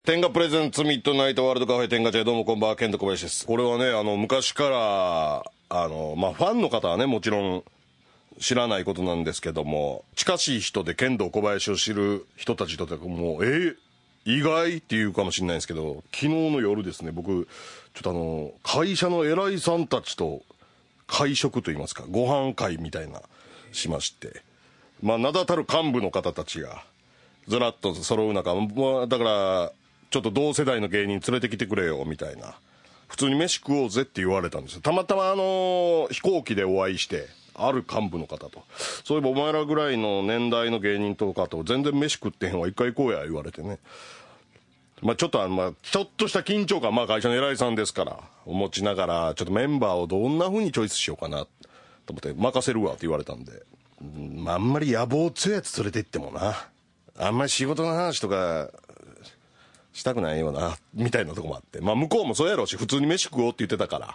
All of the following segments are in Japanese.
天下プレゼンツミッドナイトワールドカフェ天下茶屋、どうもこんばんは、ケント小林です。これはね、昔からファンの方はね、もちろん知らないことなんですけども、近しい人でケント小林を知る人たちともう意外っていうかもしれないんですけど、昨日の夜ですね、僕ちょっと会社の偉いさんたちと会食といいますか、ご飯会みたいなしまして、名だたる幹部の方たちがずらっと揃う中、だからちょっと同世代の芸人連れてきてくれよみたいな、普通に飯食おうぜって言われたんですよ。たまたま飛行機でお会いして、ある幹部の方と、そういえばお前らぐらいの年代の芸人とかと全然飯食ってへんわ、一回行こうや言われてね、ちょっとちょっとした緊張感、会社の偉いさんですからを持ちながら、ちょっとメンバーをどんな風にチョイスしようかなと思って、任せるわって言われたんで、あんまり野望強いやつ連れて行ってもな、あんまり仕事の話とかしたくないよなみたいなとこもあって、向こうもそうやろうし、普通に飯食おうって言ってたから、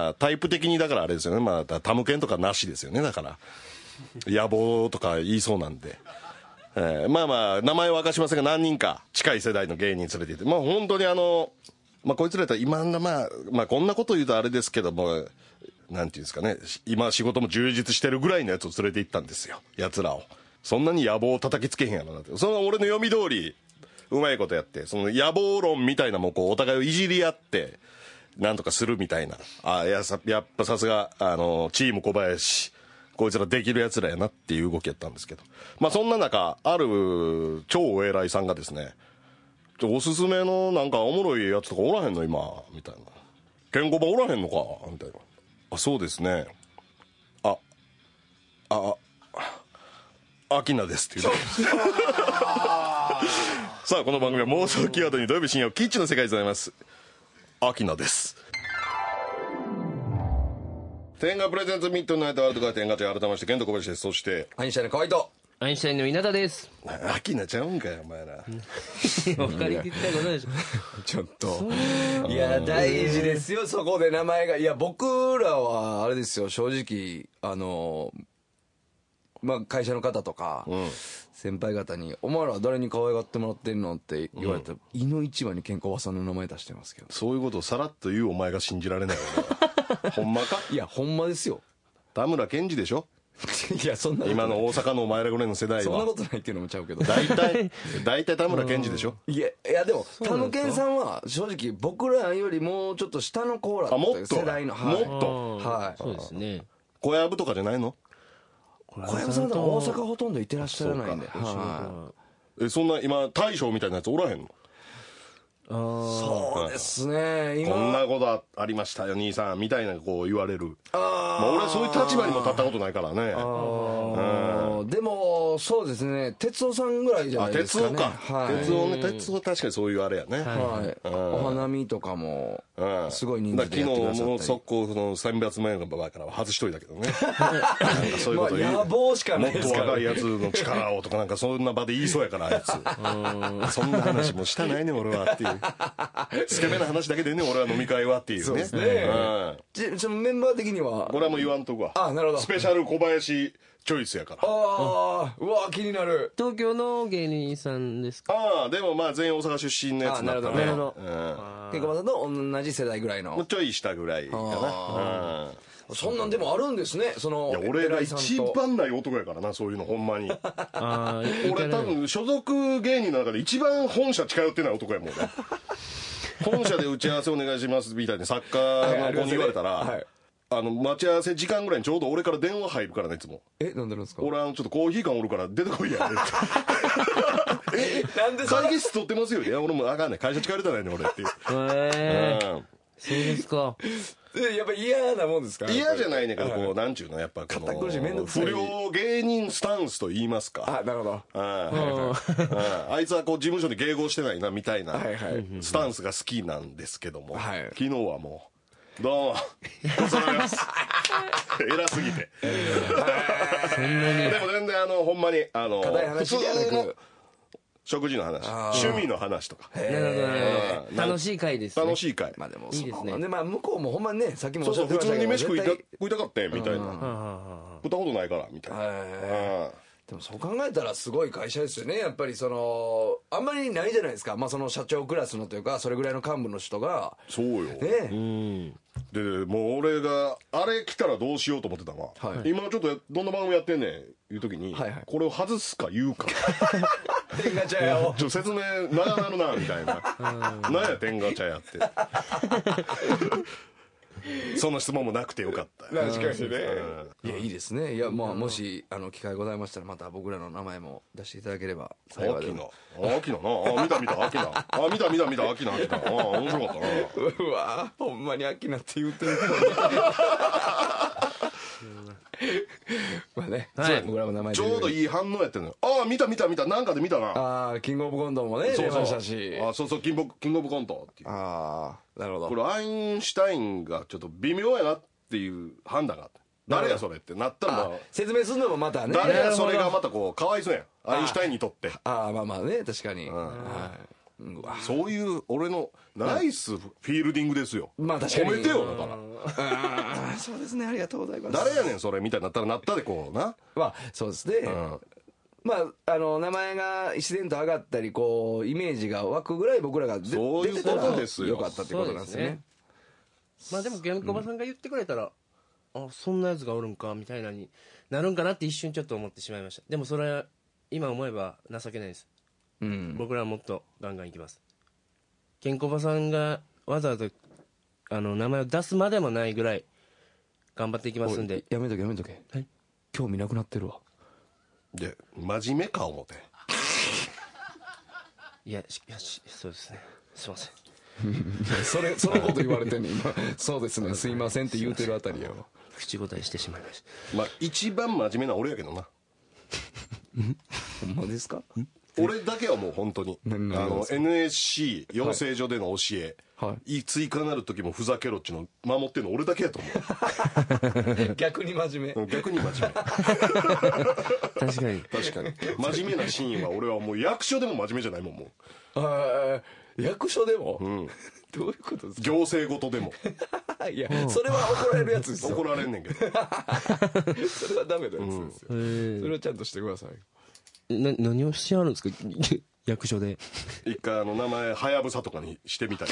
タイプ的にだからあれですよね、タムケンとかなしですよね。だから野望とか言いそうなんで、名前は明かしませんが、何人か近い世代の芸人連れて行って、本当にこいつらやったら今こんなこと言うとあれですけども、なんていうんですかね、今仕事も充実してるぐらいのやつを連れて行ったんですよ、やつらを。そんなに野望を叩きつけへんやろなって、その俺の読み通りうまいことやって、その野望論みたいなもんお互いをいじり合ってなんとかするみたいな、やっぱさすがチーム小林、こいつらできるやつらやなっていう動きやったんですけど、そんな中、ある超お偉いさんがですね、おすすめのなんかおもろいやつとかおらへんの今みたいな、ケンコバおらへんのかみたいな、そうですね、アキナですって言うさあ、この番組は妄想キーワードに土曜日深夜をキッチンの世界でございます。アキナです。天下プレゼンツミッドナイトワールドカー天下茶屋、改めましてケント小林です。そしてアインシュタインの河合とアインシュタインの稲田です。 アキナちゃうんかよお前ら。 分かりきったことないでしょ。 ちょっといや大事ですよ、そこで名前が。いや僕らはあれですよ、正直会社の方とか、先輩方に「お前らは誰に可愛がってもらってんの?」って言われたら、いの一番にケンコバさんの名前出してますけど、 そういうことをさらっと言うお前が信じられないよね。ほんまか。 いやほんまですよ。 田村健二でしょ。 いやそんな今の大阪のお前らぐらいの世代はそんなことないっていうのもちゃうけど、 大体田村健二でしょ。 いやでもタムケンさんは正直僕らよりもうちょっと下のコーラって世代の、 もっと、 そうですね。 小籔とかじゃないの。 小籔さんは大阪ほとんどいてらっしゃらないんで、 そんな今大将みたいなやつおらへんの。 そうですね、 こんなことありましたよ兄さんみたいなこう言われる。俺はそういう立場にも立ったことないからね。 でもそうですね、哲夫さんぐらいじゃないですかね。 哲夫確かにそういうあれやね。 お花見とかもすごい人数でやってくださったり。 昨日も速攻の選別前の場合からは外しといたけどね。そういうこと言う、 野望しかないですから、 もっと若いやつの力をとかなんかそんな場で言いそうやから、あいつそんな話もしたないね俺はっていう、スケベな話だけでね俺は飲み会はっていうね。 そうですね。そのメンバー的にはこれはもう言わんとこは。 なるほど。 スペシャル小林チョイスやから。 うわ気になる。 東京の芸人さんですか。 でも全員大阪出身のやつだったね。 なるほど。 ケンコバさんと同じ世代ぐらいの、 ちょい下ぐらいかな。 そんなんでもあるんですね。そのいや俺が一番ない男やからな、そういうのほんまに。俺多分所属芸人の中で一番本社近寄ってない男やもんね。本社で打ち合わせお願いしますみたいに作家の子に言われたら、待ち合わせ時間ぐらいにちょうど俺から電話入るからね、いつも。 なんでなんですか。 俺ちょっとコーヒー缶おるから出てこいや。 なんで会議室取ってますよ。いや俺もあかんねん、会社近寄れたないね俺っていう。 そうですか。 やっぱ嫌なもんですか。 嫌じゃないねんけど、こうなんちゅうの、やっぱこの不良芸人スタンスと言いますか。 なるほど。 あいつはこう事務所で迎合してないなみたいなスタンスが好きなんですけども、昨日はもうどうも恐れます。偉すぎて。でも全然ほんまに普通の食事の話、趣味の話とか。 楽しい会ですね。 楽しい会。 でもいいですね。 で向こうもほんまにね、さっきもおっしゃって普ましたけど、 通に飯食いたかったみたいな。食ったことないからみたいな。 でもそう考えたらすごい会社ですよね。やっぱりあんまりないじゃないですか。まあその社長クラスのというか、それぐらいの幹部の人が。 そうよ。 ね。 で、もう俺が、あれ来たらどうしようと思ってたわ。 はい今ちょっとどんな番組やってんねん、いう時に、 はいはいこれを外すか言うか。 天ガチャやを。 説明長なるな、みたいな。なんや、天ガチャやって。その質問もなくてよかった。 確かにね。いや、いいですね。いや、まあ、もし、機会ございましたら、また僕らの名前も出していただければ幸いで秋ござい菜。秋菜な。見た、秋菜。見た、秋菜。面白かったな。 うわほんまに秋菜って言うてる。まあね、 はい僕らも名前ちょうどいい反応やってんのよ。見た。なんかで見たな。 ああ、キングオブコントもね、出ましたし。 そう、キングオブコントっていう。 ああ、なるほど。 これアインシュタインがちょっと微妙やなっていう判断があった。誰やそれってなったら、 説明するのもまたね。 誰やそれがまたこう、かわいそうやん。アインシュタインにとって。 ああ、まあまあね、確かに。はい。うわそういう俺のナイスフィールディングですよ。 まあ確かに褒めてよ、だから。 ああ、そうですね、ありがとうございます。 誰やねんそれみたいになったらなったでこうな。 まあ、そうですね。まあ、名前が自然と上がったり、こう、イメージが湧くぐらい僕らがそういうことですよよかったってことなんですよね。 まあでもケンコバさんが言ってくれたら、そんなやつがおるんかみたいなになるんかなって一瞬ちょっと思ってしまいました。でもそれは今思えば情けないです。僕らはもっとガンガンいきます。ケンコバさんがわざわざ名前を出すまでもないぐらい頑張っていきますんで。 やめとけ。 はい。 興味なくなってるわ。 で、真面目か思て。 いやそうですね。すいません。 そのこと言われてんね今。そうですね、すいませんって言うてるあたりやわ。 口答えしてしまいました。 まあ一番真面目な俺やけどな。 ほんまですか？ 俺だけはもう本当にNSC 養成所での教え、追加なる時もふざけろっちゅうの守ってんの俺だけやと思う。 逆に真面目。 逆に真面目。 確かに真面目なシーンは俺はもう役所でも真面目じゃないもん。もう役所でも、どういうことですか？ 行政ごとでも。 いや、それは怒られるやつですよ。 怒られんねんけど。 それはダメなやつですよ。それはちゃんとしてください。 何をしてあるんですか役所で。 一回名前はやぶさとかにしてみたり。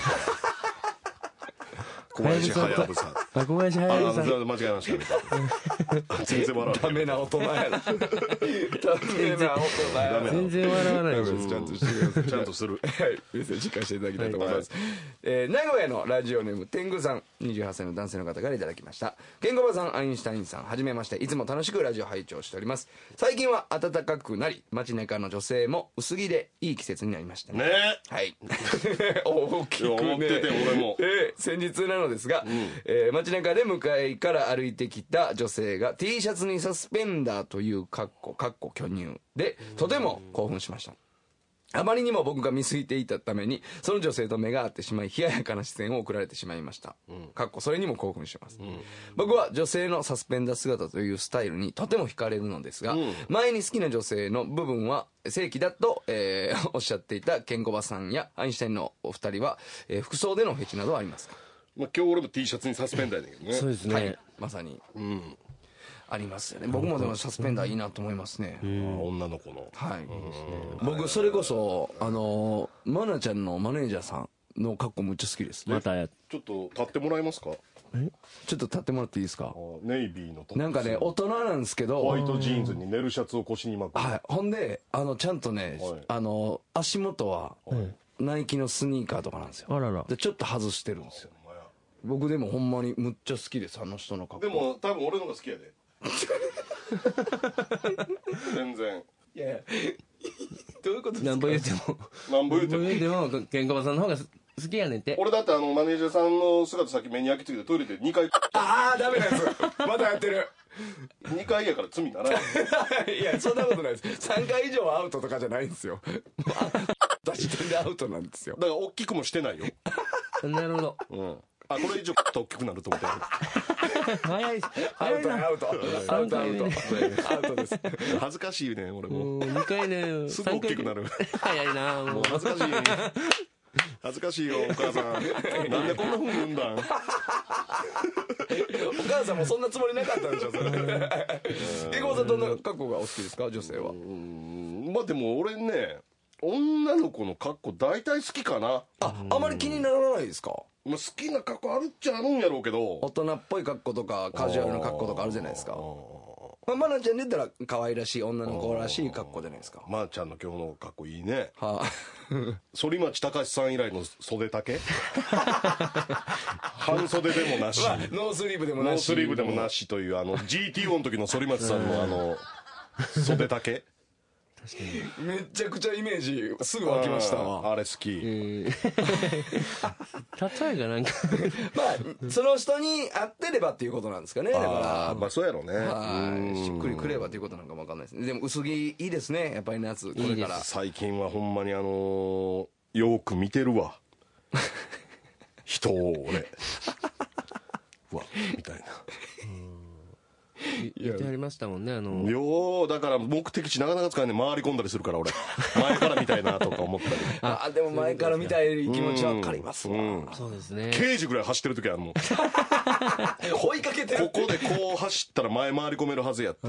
小林はやぶさ。 小林はやぶさ。 間違えましたみたいな。全然笑わない。 ダメな大人やな。ダメな大人やな。 全然笑わないです。 ちゃんとしてください。 ちゃんとする。 はい。メッセージ返していただきたいと思います。名古屋のラジオネーム天狗さん、28歳の男性の方からいただきました。ケンコバさん、アインシュタインさん、はじめまして。いつも楽しくラジオ拝聴しております。最近は暖かくなり、街中の女性も薄着でいい季節になりましたね。 ねはい。大きくね。 思ってて俺も。 先日なのですが、街中で向かいから歩いてきた女性が T シャツにサスペンダーというかっこ巨乳でとても興奮しました。あまりにも僕が見すぎていたためにその女性と目が合ってしまい冷ややかな視線を送られてしまいました。かっこそれにも興奮します。僕は女性のサスペンダー姿というスタイルにとても惹かれるのですが、前に好きな女性の部分は正規だと、おっしゃっていたケンコバさんやアインシュタインのお二人は、服装でのフェチなどはありますか？ まあ今日俺も T シャツにサスペンダーやねんけどね。 そうですね、 はい、まさに、ありますよね。僕もでもサスペンダーいいなと思いますね。 女の子の。 はい。僕それこそマナちゃんのマネージャーさんの格好むっちゃ好きです。 またやちょっと立ってもらえますか？ ちょっと立ってもらっていいですか？ ネイビーのトップス。 なんかね大人なんですけど、 ホワイトジーンズにネルシャツを腰に巻く。 はい。ほんでちゃんとね、足元はナイキのスニーカーとかなんですよ。 あらら。 でちょっと外してるんですよ。僕でもほんまにむっちゃ好きです、あの人の格好。 でも多分俺のが好きやで。全然。 いやいやどういうことですか？ なんぼ言うてもなんぼ言うても言うてもケンコバさんの方が好きやねんて。 俺だってマネージャーさんの姿さっき目に焼き付けてトイレで2回ああダメなやつまだやってる 2回やから罪にならない。 いやそんなことないです3回以上アウトとかじゃないんですよ出し点でアウトなんですよ。 だから大きくもしてないよ。 なるほど。 これ以上大きくなると思って。 早いアウトアウトアウトアウトアウトです。 恥ずかしいね俺も。 2回ねすぐ大きくなる。 早いなもう恥ずかしい。恥ずかしいよお母さん。なんでこんな風に言うんだ。 お母さんもそんなつもりなかったんでしょそれ。ケンコバさんどんな格好がお好きですか、女性は。 まあでも俺ね、女の子の格好大体好きかな。 あまり気にならないですか。 まあ、好きな格好あるっちゃあるんやろうけど、 大人っぽい格好とかカジュアルな格好とかあるじゃないですか。まなちゃんで言ったら可愛らしい女の子らしい格好じゃないですか。 まーちゃんの今日の格好いいね。 はあ、 反町隆史さん以来の袖丈半袖でもなし、 ノースリーブでもノーなし、 スリーブでもなしという、GTO の時の反町さんの袖丈めちゃくちゃイメージすぐ湧きましたわ。 あれ好き。 例えがなんかまあその人に合ってればっていうことなんですかね。だからまあそうやろうね。 しっくりくればっていうことなんかもわかんないですね。でも薄着いいですね、やっぱり夏これから。 最近はほんまによく見てるわ人を俺うわみたいな。 言ってありましたもんね、 だから目的地なかなか使えない、回り込んだりするから俺前から見たいなとか思ったり。 でも前から見たい気持ちわかりますわ。 そうですね。 刑事ぐらい走ってる時はもう追いかけてる。 ここでこう走ったら前回り込めるはずやっていう。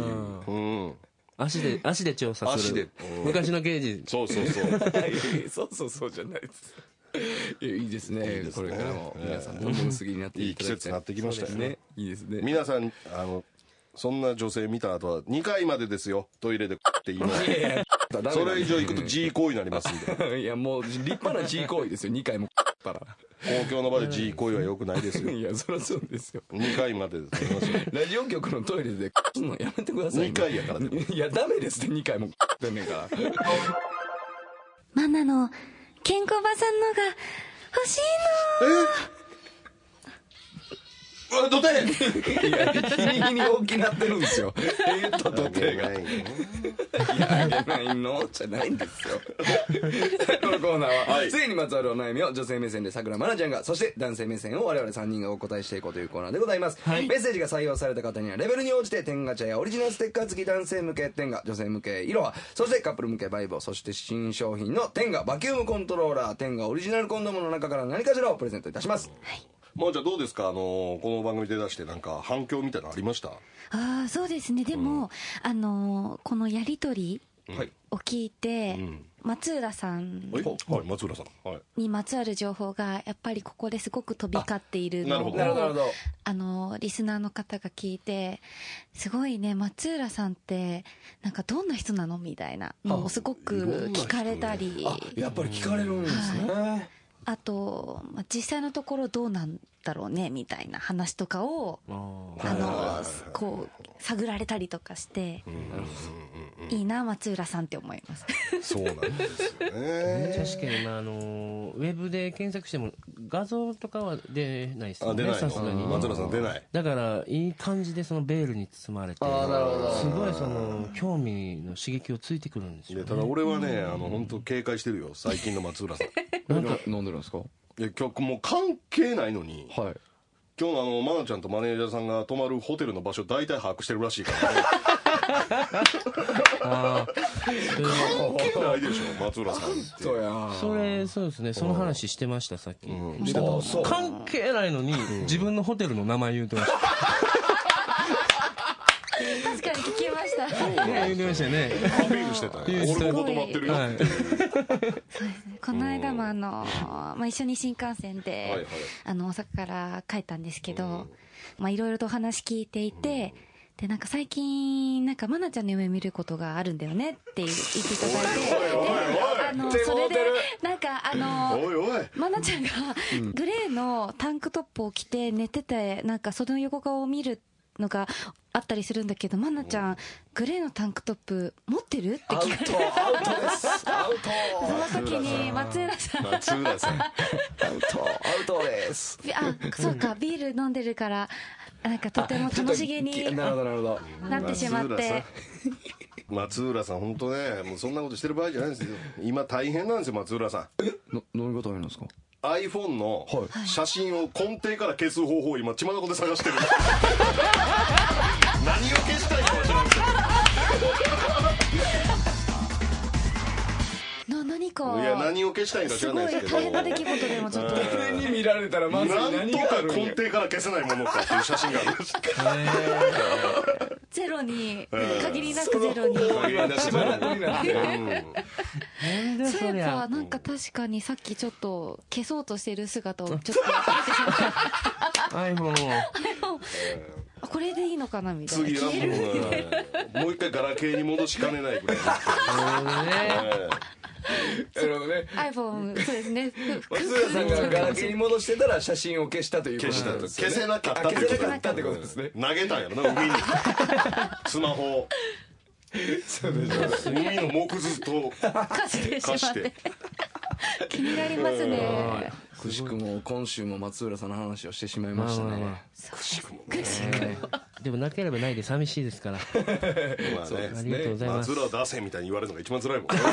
足で調査する。昔の刑事。 そうそうそうじゃないです。いいですね。これからも皆さんどんどん薄着になっていいいただきたい。 季節になってきましたよね。 いいですね。 皆さんそんな女性見た後は2回までですよ、トイレでって言います。それ以上行くと G 行為になりますんで。 いやもう立派な G 行為ですよ、2回もったら。 公共の場で G 行為は良くないですよ。 いやそりゃそうですよ。 2回までです。 ラジオ局のトイレですのやめてください。 2回やからね。 いやダメですって、2回もってんねんから。 ママのケンコバさんのが欲しいの。 土手。 いや日に日に大きなってるんですよ。土手が。いやないのじゃないんですよ。このコーナーは性にまつわるお悩みを女性目線でさくらまなちゃんが、そして男性目線を我々3人がお答えしていこうというコーナーでございます。メッセージが採用された方にはレベルに応じて天ガチャやオリジナルステッカー付き男性向け天ガ、女性向けイロハ、そしてカップル向けバイボ、そして新商品の天ガバキュームコントローラー、天ガオリジナルコンドームの中から何かしらをプレゼントいたします。 もうじゃあどうですか、この番組で出してなんか反響みたいなのありました？ そうですね。でも、このやりとりを聞いて、松浦さん松浦さんにまつわる情報がやっぱりここですごく飛び交っているのを、リスナーの方が聞いて、すごいね、松浦さんってなんかどんな人なのみたいなのをすごく聞かれたり。 やっぱり聞かれるんですね。 あと、実際のところどうなんだろうねみたいな話とかをこう探られたりとかして、いいな松浦さんって思います。 そうなんですよね。 確かにウェブで検索しても画像とかは出ないですよね。さすがに松浦さん出ない。 だからいい感じでそのベールに包まれて、すごいその興味の刺激をついてくるんですよね。 ただ俺はね、本当警戒してるよ最近の松浦さん。 なんか飲んでるんですか？ いや今日もう関係ないのに、今日のマナちゃんとマネージャーさんが泊まるホテルの場所大体把握してるらしいからね。関係ないでしょ松浦さんって。 そうですね。その話してましたさっき。関係ないのに自分のホテルの名前言うてました。 確かに聞きました。 言ってましたね。 アピールしてたね。俺も泊まってるよっていう。 そうですね。この間も一緒に新幹線で大阪から帰ったんですけど、いろいろとお話聞いていて、でなんか最近なんかマナちゃんの夢見ることがあるんだよねって言っていただいて、それでなんかマナちゃんがグレーのタンクトップを着て寝てて、なんかその横顔を見るのがあったりするんだけど、マナちゃんグレーのタンクトップ持ってるって聞かれて、 アウトです。アウト。 その時に松浦さんアウトです。 そうか、ビール飲んでるからなんかとても楽しげになってしまって。 松浦さん本当ね、もうそんなことしてる場合じゃないんですよ。今大変なんですよ松浦さん。 何が大変なんですか ？iPhone の写真を根底から消す方法を今血眼で探してる。何を消したいかは知らんけど。 何かいや何を消したいか知らないですけど、 すごい大変な出来事でもちょっと誰に見られたらまずなん何とかがあるんや。 根底から消せないものかっていう写真があるんです。 ゼロに限りなくゼロに。 限りなくゼロになんでそういえそりゃばなんか確かにさっきちょっと消そうとしてる姿をちょっと見てしまっ iPhone をた。これでいいのかなみたいな。 次は消える。 もう一回ガラケーに戻しかねないぐらい。 なるほどね。 iPhone そうですね。 松浦さんがガラケーに戻してたら写真を消したということ消したとなんですよね。 消せなかったって消ことせなかったってことですね。 投げたんやろな、海に。スマホを。 そうですね。 海の木図と貸してしまっ貸してて。 気になりますね。 くしくも今週も松浦さんの話をしてしまいましたね。 くしくもでもなければないで寂しいですから。 まあねありがとうございます。 松浦出せみたいに言われるのが一番辛いもんね。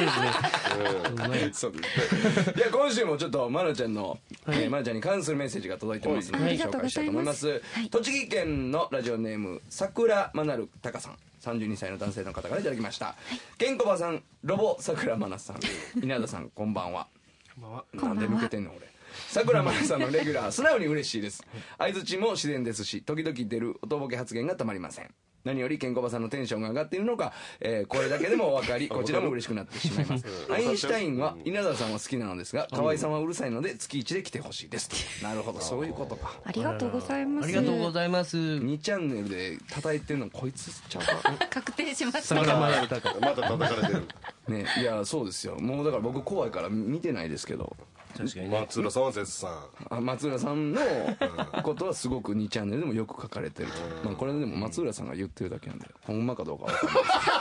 そうですね。では今週もちょっとまなちゃんの、まなちゃんに関するメッセージが届いてますので、 はい紹介したいと思います。 はい栃木県のラジオネーム桜まなるたかさん。32歳の男性の方からいただきました。ケンコバさん、ロボ桜まなさん、稲田さん、こんばんは。なんで抜けてんの俺。桜まなさんのレギュラー、素直に嬉しいです。相づちも自然ですし、時々出るおとぼけ発言がたまりません。何よりケンコバさんのテンションが上がっているのか、これだけでもお分かり、こちらも嬉しくなってしまいますアインシュタインは稲田さんは好きなのですが、河合さんはうるさいので月1で来てほしいですなるほど、そういうことか。 ありがとうございます。 ありがとうございます。 2チャンネルで叩いてんのこいつちゃうか確定しました。 桜まやる高また叩かれてる。 ね。いやそうですよ。もうだから僕怖いから見てないですけど、 確かにね。 松浦さんは絶賛。 松浦さんのことはすごく2チャンネルでもよく書かれてると、まあ、これでも松浦さんが言ってるだけなんでほんまかどうかわかん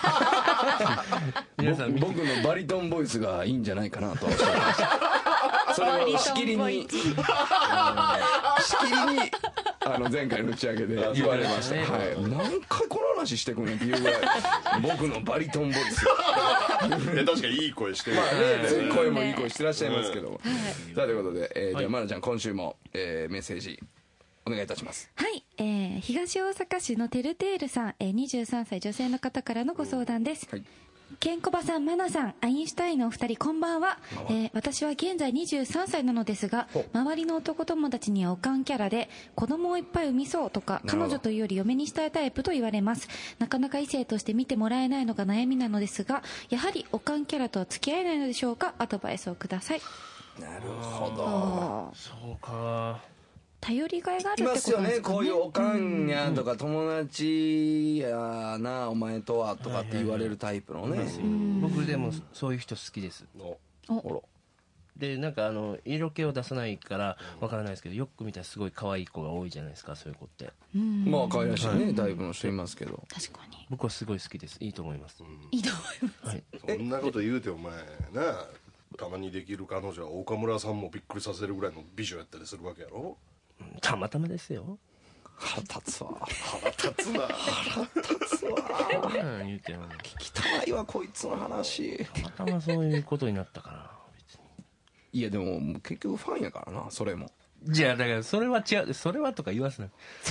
ないです皆さん見て僕のバリトンボイスがいいんじゃないかなとはおっしゃってましたそれをしきりに前回の打ち上げで言われました、はい、何回この話してくんねんっていうぐらい僕のバリトンボイス確かにいい声してる。 声もいい声してらっしゃいますけども、さあということで、じゃあまなちゃん今週も、メッセージお願いいたします。 はい、東大阪市のてるてーるさん、23歳女性の方からのご相談です。 はい。 ケンコバさん、マナさん、アインシュタインのお二人、こんばんは。私は現在23歳なのですが、周りの男友達にはおかんキャラで、子供をいっぱい産みそうとか、彼女というより嫁にしたいタイプと言われます。なかなか異性として見てもらえないのが悩みなのですが、やはりおかんキャラとは付き合えないのでしょうか。アドバイスをください。 なるほど。 そうか。 頼りがいがあるいってますよね、 ことですかね。 こういうおかんやとか友達やなお前とはとかって言われるタイプのね。 僕でもそういう人好きです。 ほでなんか色気を出さないからわからないですけど、よく見たらすごい可愛い子が多いじゃないですか、そういう子って。 らまあ可愛らしいね、タイプの人いますけど。 確かに。 僕はすごい好きです。いいと思います。 いいと思います。 はい。 そんなこと言うてお前な、たまにできる彼女は岡村さんもびっくりさせるぐらいの美女やったりするわけやろ。 たまたまですよ。 腹立つわ。 腹立つな。 立つわ。 何言ってんの。 聞きたいわこいつの話。 たまたまそういうことになったから別に。 いやでも結局ファンやからな、それも。 じゃあだからそれは違う、それはとか言わすな。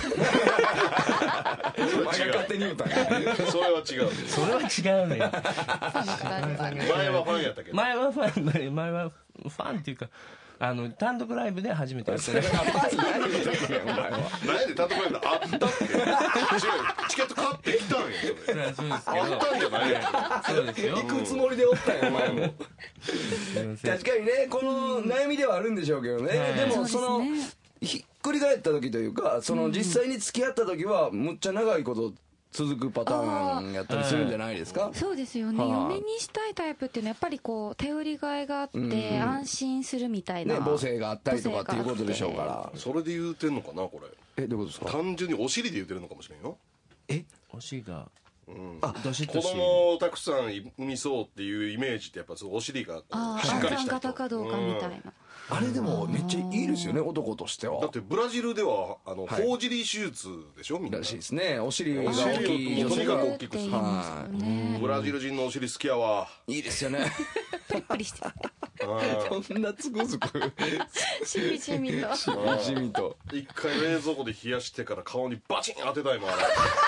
お前が勝手に言うたんや。 それは違う。 それは違うね。 前はファンやったけど。 前はファンっていうか、単独ライブで初めてやった。 ファンや言うとんやお前は。 何で単独ライブであったって。違う、チケット買ってきたんや。それそうですけあったんじゃないやど。そうですよ。 行くつもりでおったんやお前も。 すいません確かにね、この悩みではあるんでしょうけどね、でもそのそうですねひっくり返った時というか、その実際に付き合った時はむっちゃ長いこと続くパターンやったりするんじゃないですか。 そうですよね、 はい嫁にしたいタイプっていうのはやっぱりこう頼りがいがあって安心するみたいな、 ね、母性があったりとかっていうことでしょうから。 それで言うてんのかな、これ。 どういうことですか。 単純にお尻で言うてるのかもしれんよ。 推しが子どしっとし供をたくさん産みそうっていうイメージってやっぱそうお尻がこうああしっかり安産した人型かどうかみたいな、 あれでもめっちゃいいですよね、男としては。 だってブラジルでは頬尻手術でしょ、みんならしいですね。お尻が大お尻をきいとにかく大きってくする言いますよね、 ブラジル人のお尻好きやわ。 いいですよね。 ぷっくりしてこんなつくづくしみじみとしみじみと。 一回冷蔵庫で冷やしてから顔にバチン当てたいもんあれ。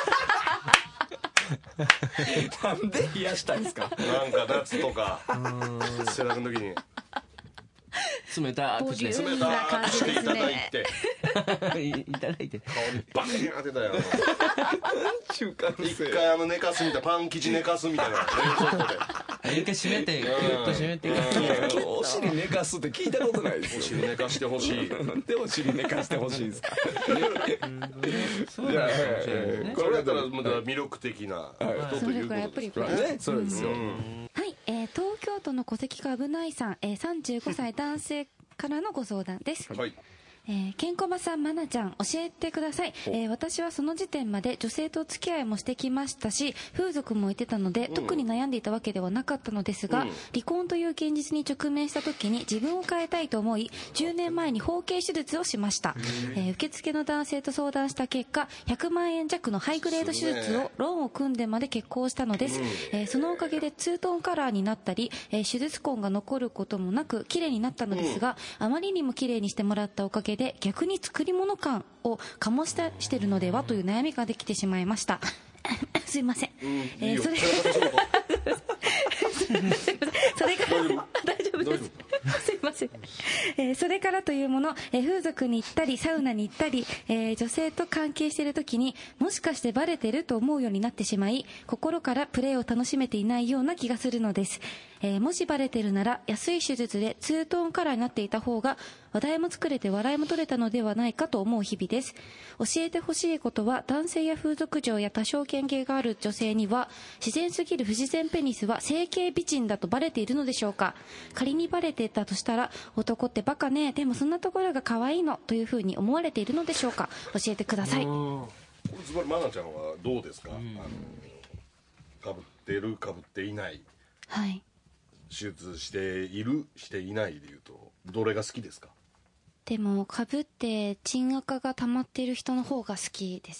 なんで冷やしたんですか。 なんか夏とか背中の時に冷たくしてボリューミーな感じですね。 いただいて顔にバキン当てたよ。 中間一回寝かすみたいな、パン生地寝かすみたいな、冷蔵庫で。 一回閉めてキュッと閉めてお尻寝かすって聞いたことないですよ。 お尻寝かしてほしい。 なんでお尻寝かしてほしいんですか。 そうなんかもしれないですね。 これだったらまだ魅力的な人ということやっぱりですね。 ね、そうですよ。 はい、東京都の戸籍課危ないさん、35歳男性からのご相談です。 はい。 ケンコバさん、マナちゃん、教えてください。私はその時点まで女性とお付き合いもしてきましたし、風俗も行ってたので、特に悩んでいたわけではなかったのですが、離婚という現実に直面した時に自分を変えたいと思い、10年前に包茎手術をしました。受付の男性と相談した結果、100万円弱のハイグレード手術をローンを組んでまで決行したのです。そのおかげでツートンカラーになったり、手術痕が残ることもなく綺麗になったのですが、あまりにも綺麗にしてもらったおかげで逆に作り物感を醸し出してるのではという悩みができてしまいました。すいません。それから大丈夫です。すいません。それからというもの、風俗に行ったりサウナに行ったり、女性と関係している時にもしかしてバレてると思うようになってしまい、心からプレーを楽しめていないような気がするのです。もしバレてるなら安い手術でツートーンカラーになっていた方が話題も作れて笑いも取れたのではないかと思う日々です。教えてほしいことは、男性や風俗嬢や多少権限がある女性には自然すぎる不自然ペニスは整形美人だとバレているのでしょうか。仮にバレていたとしたら、男ってバカね、でもそんなところが可愛いのというふうに思われているのでしょうか。教えてください。 つまりマナちゃんはどうですか、かぶってるかぶっていない、 はい、 手術しているしていないでいうとどれが好きですか？ でもかぶって鎮赤が溜まっている人の方が好きです。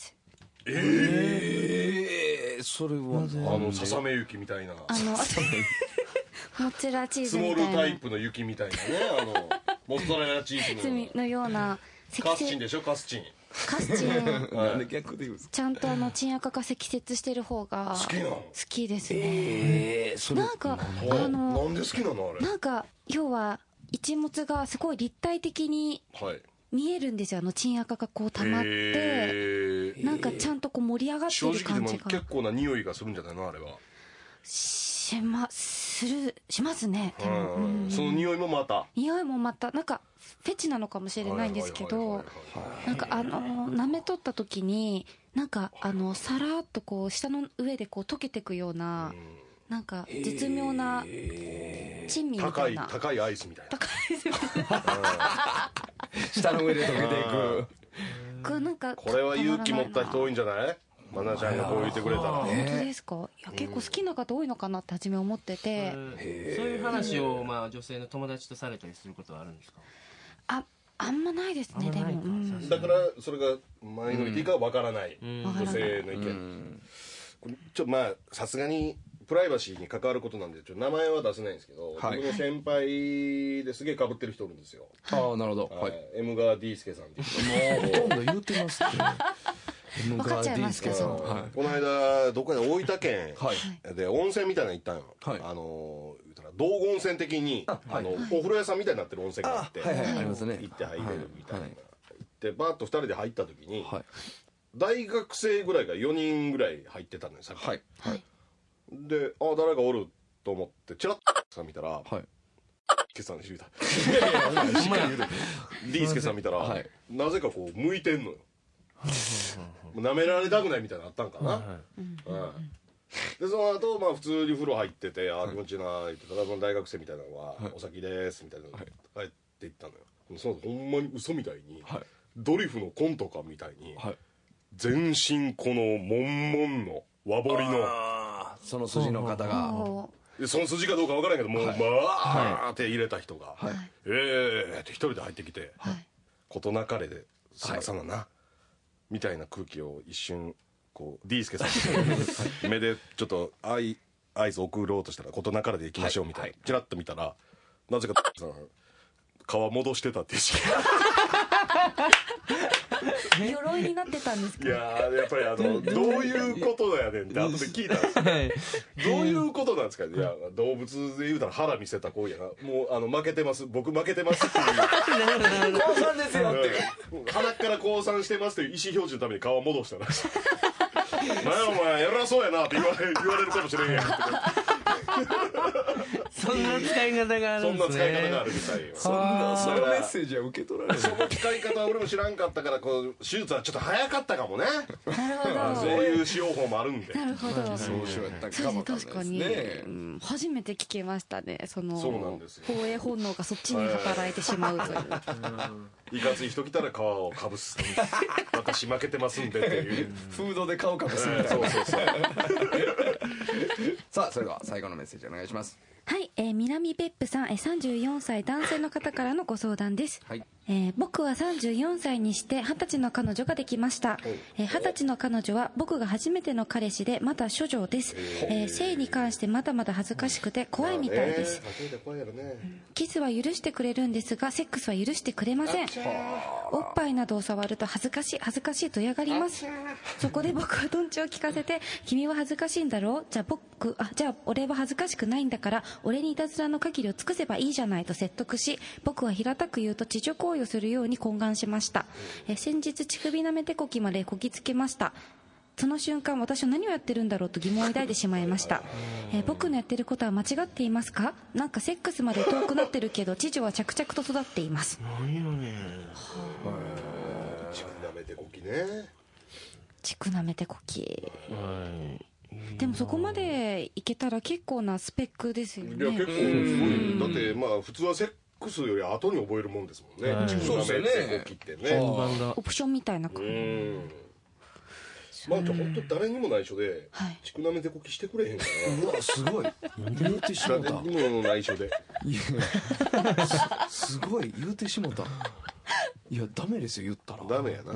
それはささめ雪みたいなモッツァレラチーズスモーみたいなルタイプの雪みたいなね、モッツァレラチーズのようなカスチンでしょ、カスチンなんで逆で言うんですか？ ちゃんと鎮赤が積雪してる方が好きなの？ 好きですね。なんかなんで好きなのあれ？ なんか要は一物がすごい立体的に見えるんですよ。鎮赤がこう溜まってなんかちゃんとこう盛り上がってる感じが。 正直でも結構な匂いがするんじゃないのあれは。 しますね。でもその匂いもまたなんかフェチなのかもしれないんですけど、なんか舐めとった時になんかさらっとこう舌の上でこう溶けてくような、なんか絶妙な珍味みたいな高いアイスみたいな。 高いアイスみたいな舌の上で溶けていく。 なんかこれは勇気持った人多いんじゃない？マナちゃんがこう言ってくれたら。 本当ですか？いや結構好きな方多いのかなって初め思ってて。 そういう話を女性の友達とされたりすることはあるんですか？ あんまないですね。でもだからそれがマイノリティかわからない女性の意見。さすがにプライバシーに関わることなんで名前は出せないんですけど、自分の先輩ですげえ被ってる人いるんですよ。 なるほど。 M ガー D スケさんっていう。 ほとんど言うてますって分かっちゃいますけど、 この間どこかで大分県で温泉みたいなの行ったんよ。言うたら道後温泉的にお風呂屋さんみたいになってる温泉があって、行って入れるみたいな。でバーッと2人で入った時に大学生ぐらいが4人ぐらい入ってたのよさっき。で誰がおると思ってチラッと見たらケさんに言うた。D スケさん見たらなぜかこう向いてんのよ。舐められたくないみたいなのあったんかな。でその後普通に風呂入ってて「気持ちいいな」ってただその大学生みたいなのは「お先です」みたいなの帰っていったのよ。そのほんまに嘘みたいにドリフのコントかみたいに全身このモンモンの和彫りのその筋の方がその筋かどうかわからないけどもうーって入れた人がって一人で入ってきて事なかれで「さあな」みたいな空気を一瞬こう D スケさん目でちょっと合図送ろうとしたら事なかれで行きましょうみたいなチラッと見たらなぜか皮戻してたっていうし鎧になってたんですか？ いややっぱりどういうことやねんって後で聞いたんですよ。どういうことなんですかね。いや動物で言うたら腹見せた行為やな。もう負けてます、僕負けてますっていう高3ですよって鼻から降参してますという意思表示のために顔を戻したらしい。なんやお前偉そうやなって言われるかもしれんやんって。 そんな使い方があるんですね。 そんな使い方があるみたいよ。 そのメッセージは受け取られる。 その使い方は俺も知らんかったから手術はちょっと早かったかもね。 なるほど。 そういう使用法もあるんで。 なるほど。 そうしようやったかそうもです確かに、初めて聞きましたね。 そうなんですよ。 放映本能がそっちに働いてしまうという。 いかつい人来たら皮をかぶす。私負けてますんでっていう。 フードで顔かぶすみたいな。 そうそうそう。 さあそれでは最後のメッセージお願いします。 はい、南別府さん、34歳男性の方からのご相談です。 はい。 僕は34歳にして20歳の彼女ができました。20歳の彼女は僕が初めての彼氏でまだ処女です。性に関してまだまだ恥ずかしくて怖いみたいです。キスは許してくれるんですがセックスは許してくれません。おっぱいなどを触ると恥ずかしいと嫌がります。そこで僕はドンチを聞かせて、君は恥ずかしいんだろう、じゃあ俺は恥ずかしくないんだから俺にいたずらの限りを尽くせばいいじゃないと説得し、僕は平たく言うと地上行為をするように懇願しました。先日乳首なめてこきまでこぎつけました。その瞬間私は何をやってるんだろうと疑問を抱いてしまいました。僕のやってることは間違っていますか？なんかセックスまで遠くなってるけど知女は着々と育っています。 何よね。 乳首なめてこきね。 乳首なめてこき。 はい。 でもそこまでいけたら結構なスペックですよね。 いや結構すごい。だってまあ普通はセックスより後に覚えるもんですもんね。乳首なめてこきってね。 オプションみたいな感じ。 まあじゃあ本当誰にも内緒で乳首なめてこきしてくれへんかな。 うわすごい。言うてしもた。 誰にも内緒で。 すごい言うてしもた。いやダメですよ言ったら。 ダメやな。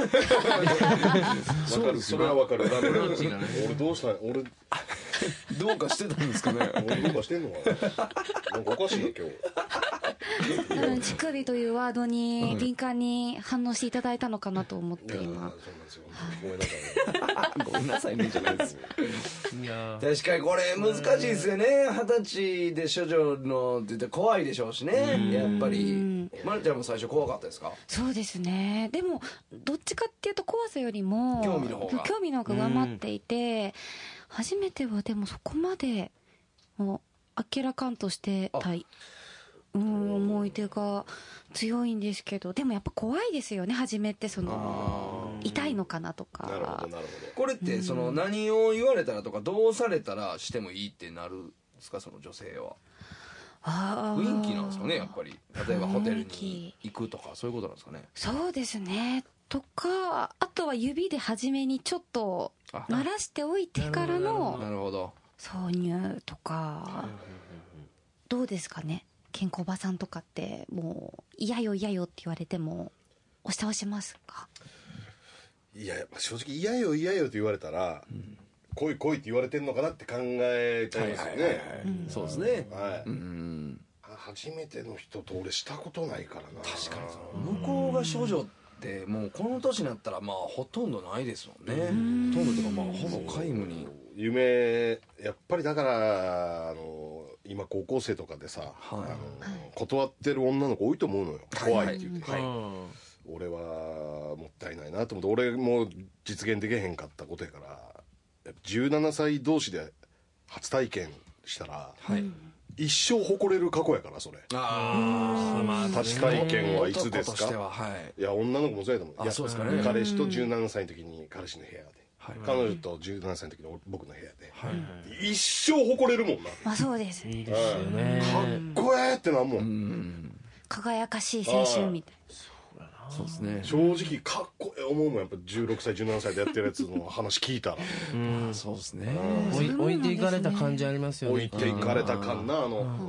そうですよ。 それはわかる。ダメ。俺どうしたん？俺どうかしてたんですかね。 俺どうかしてんのかな。なんかおかしいな今日。 乳首というワードに敏感に反応していただいたのかなと思って今。 そうなんですよ。ごめんなさい。 ごめんなさいねじゃないです。 いや確かにこれ難しいですよね。20歳で処女のって言って怖いでしょうしね。やっぱりまるちゃんも最初怖かったですか？ そうですね。でもどっちかっていうと怖さよりも興味の方が上回っていて、初めてはでもそこまでもうあっけらかんとしてたい思い出が強いんですけど、でもやっぱ怖いですよね。初めて痛いのかなとか。 なるほどなるほど。 これって何を言われたらとかどうされたらしてもいいってなるんですか？その女性は雰囲気なんですかね。やっぱり例えばホテルに行くとかそういうことなんですかね。 そうですね。とかあとは指で初めにちょっと鳴らしておいてからのなるほど挿入とか。どうですかね。健康おばさんとかってもう嫌よ嫌よって言われても押しますか？ いや正直嫌よ嫌よって言われたら、来い来いって言われてんのかなって考えちゃいますよね。 そうですね。 はい。初めての人と俺したことないからな。 確かに向こうが処女ってもうこの年になったらまあほとんどないですもんね。ほとんどというかまあほぼ皆無に。 夢やっぱりだから今高校生とかでさ、断ってる女の子多いと思うのよ。怖いって言って、俺はもったいないなと思って、俺も実現できへんかったことやから17歳同士で初体験したら、一生誇れる過去やから。それ初体験はいつですか？いや女の子もそうやと思う。 そうですかね。 彼氏と17歳の時に彼氏の部屋で、彼女と17歳の時の僕の部屋で、一生誇れるもんな。 まあそうです。 いいですよね。 かっこええってなんもん。 輝かしい青春みたいな。 そうですね。 正直かっこええ思うもん。やっぱ16歳17歳でやってるやつの話聞いたらそうですね。 置いていかれた感じありますよね。 置いていかれた感な。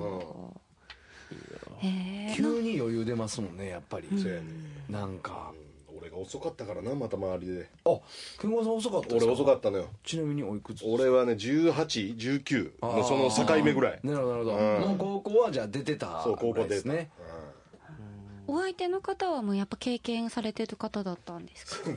急に余裕出ますもんねやっぱり。 そうやね。 なんか俺が遅かったからな。また周りで健吾さん遅かったですか？ 俺遅かったのよ。 ちなみにおいくつ？ 俺はね18、19のその境目ぐらい。 なるほどなるほど。もう高校はじゃあ出てた。 そう高校出てた。 お相手の方はもうやっぱ経験されてる方だったんですか？ そうです。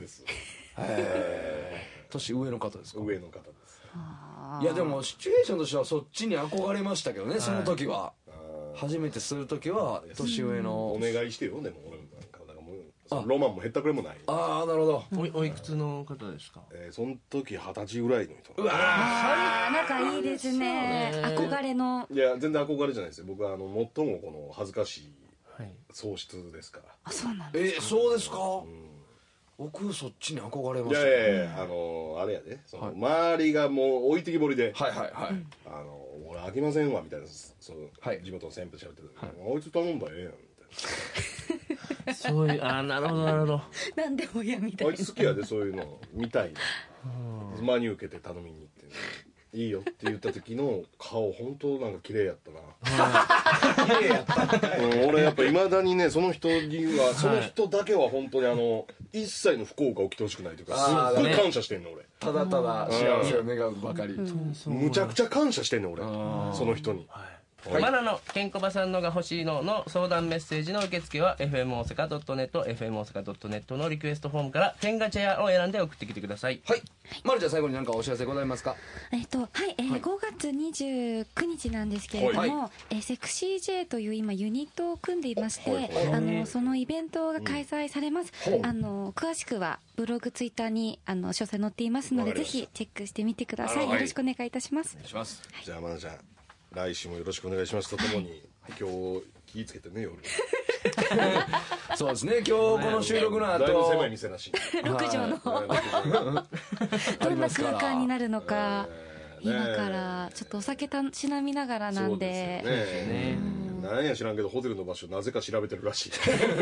年上の方ですか？ 上の方です。 いやでもシチュエーションとしてはそっちに憧れましたけどね、その時は。初めてする時は年上の。 お願いしてよ。でも俺なんかもうロマンもへったくれもない。 ああ、なるほど。 おいくつの方ですか？ その時20歳ぐらいの人。 うわあ、仲いいですね。憧れの。 いや全然憧れじゃないですよ。僕は最もこの恥ずかしい喪失ですから。 あ、そうなんですか。 そうですか。僕そっちに憧れました。 いやいやあれやで、周りがもう置いてきぼりで、 はいはいはい。 俺飽きませんわみたいな、地元の先輩と喋ってる。あいつ頼んだらええやんみたいな。 そういう、なるほどなるほど。 なんでも嫌みたいな。 あいつ好きやで、そういうのみたいな。真に受けて頼みに行っていいよって言った時の顔本当なんか綺麗やったな。綺麗やった俺やっぱいまだにね、その人だけは本当に一切の不幸が起きてほしくないというか、すっごい感謝してんの俺。 ただただ幸せを願うばかり。 むちゃくちゃ感謝してんの俺、その人に。 マナのケンコバさんのが欲しいのの相談メッセージの受付は FM 大阪 .net、FM 大阪 .net のリクエストフォームから天ガチャヤを選んで送ってきてください。 はい。まるちゃん最後に何かお知らせございますか？ はい、5月29日なんですけれども、セクシー J という今ユニットを組んでいまして、そのイベントが開催されます。詳しくはブログ、ツイッターに詳細載っていますので、ぜひチェックしてみてください。よろしくお願いいたします。 お願いします。 じゃあマナちゃん、来週もよろしくお願いしますとともに、今日気ぃつけてね、夜。 そうですね、今日この収録の後だいぶ狭い店らしい。 6畳のどんな空間になるのか、今からちょっとお酒たしなみながらなんで。 そうですよね。何や知らんけどホテルの場所なぜか調べてるらしい。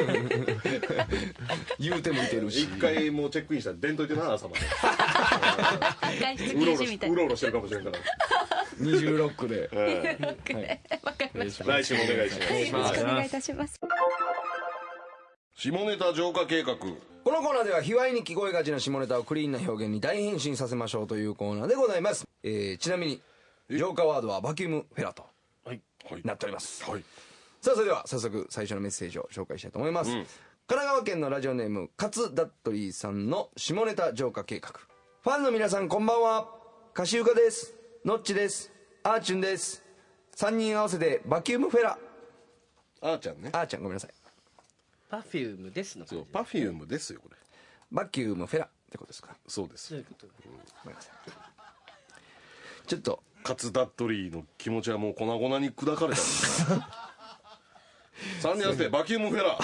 言うてもいてるし、 一回もうチェックインしたら出んといてな、朝まで。 外出禁止みたいな。 うろうろしてるかもしれんから。 20ロックで。 わかりました。 来週もお願いします。 よろしくお願いいたします。 下ネタ浄化計画。 このコーナーでは卑猥に聞こえがちな下ネタをクリーンな表現に大変身させましょうというコーナーでございます。ちなみに浄化ワードはバキュームフェラとなっております。はい。さあそれでは早速最初のメッセージを紹介したいと思います。神奈川県のラジオネームカツダットリーさんの下ネタ浄化計画。ファンの皆さんこんばんは。カシウカです。ノッチです。アーチュンです。3人合わせてバキュームフェラ。 あーちゃんね。 あーちゃんごめんなさい。 パフュームですの。 そう、パフュームですよこれ。 バキュームフェラってことですか？ そうです。 ごめんなさい。ちょっとカツダットリーの気持ちはもう粉々に砕かれたんです3人合わせてバキュームフェラ。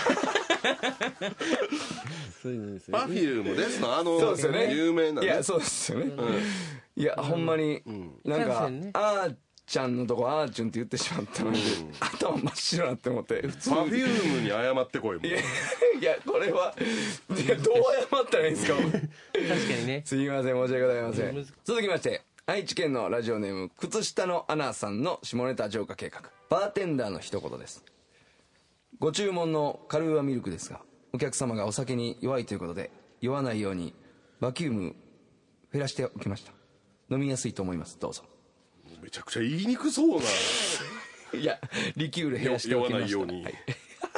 パフュームですのそうですよね、 有名なね。 いやそうですよね、いやほんまになんかあーちゃんのとこあーちゅんって言ってしまったのに頭真っ白なって思って、 パフュームに謝ってこいもん。 いやこれはいやどう謝ったらいいんですか？ 確かにね。 すいません、申し訳ございません。続きまして愛知県のラジオネーム靴下のアナさんの下ネタ浄化計画。バーテンダーの一言です。ご注文のカルーアミルクですが、お客様がお酒に弱いということで酔わないようにバキューム減らしておきました。飲みやすいと思います。どうぞ。 めちゃくちゃ言いにくそうな。 いやリキュール減らしておきました。 酔わないように、はい、